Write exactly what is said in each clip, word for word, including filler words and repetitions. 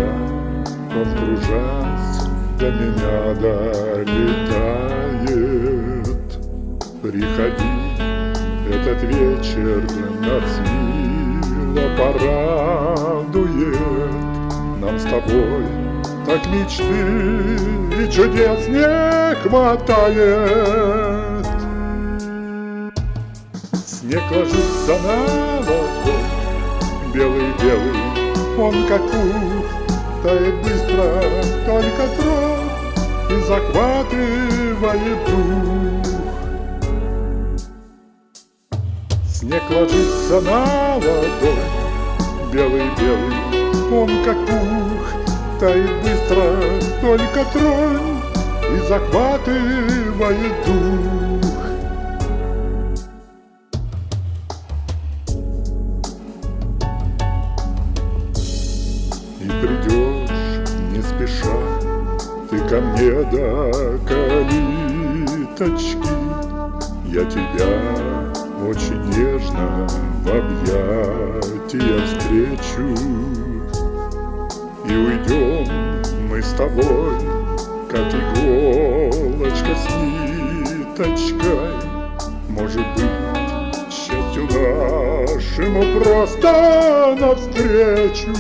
тебя, он, кружась, до меня долетает. Приходи, этот вечер нас мило порадует. Нам с тобой так мечты и чудес не хватает. Снег ложится на ладонь, белый-белый, он как пух, тает быстро, только тронь и захватывает дух. Снег ложится на ладонь, белый-белый, он как пух, тает быстро, только тронь и захватывает дух. И придешь не спеша ты ко мне до калиточки, я тебя очень нежно в объятия встречу. И уйдем мы с тобой, как иголочка с ниточкой. Может быть, счастью нашему просто навстречу.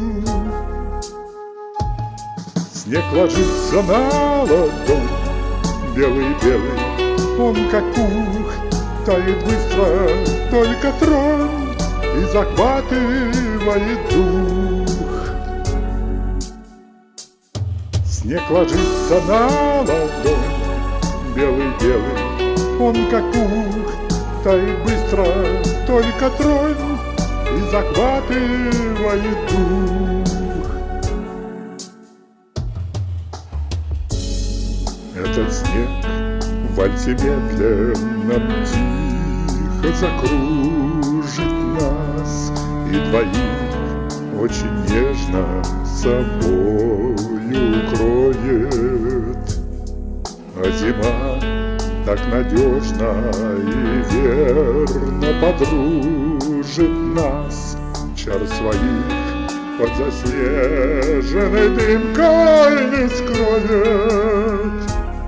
Снег ложится на ладонь, белый-белый, он как пух, тает быстро, только тронь и захватывает дух. Снег ложится на ладонь, белый-белый, он как пух, тает быстро, только тронь и захватывает дух. Этот снег в вальсе медленно, тихо закружит нас и двоих очень нежно собою укроет. А зима так надежно и верно подружит нас, чар своих под заснеженной дымкой не скроет.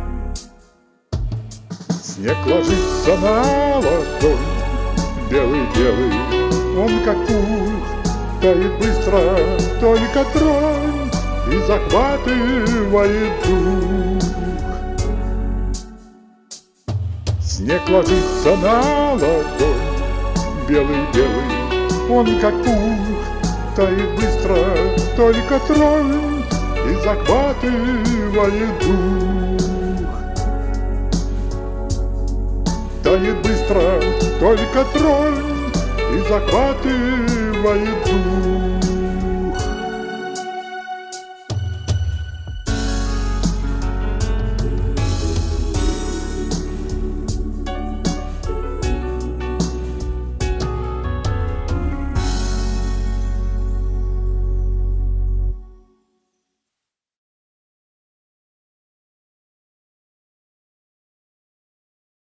Снег ложится на ладонь, белый-белый, он как пух, тает быстро, только тронь и захватывает дух. Снег ложится на ладонь, белый-белый, он как пух, тает быстро, только тронь и захватывает дух. Тает быстро, только тронь и захватывает дух.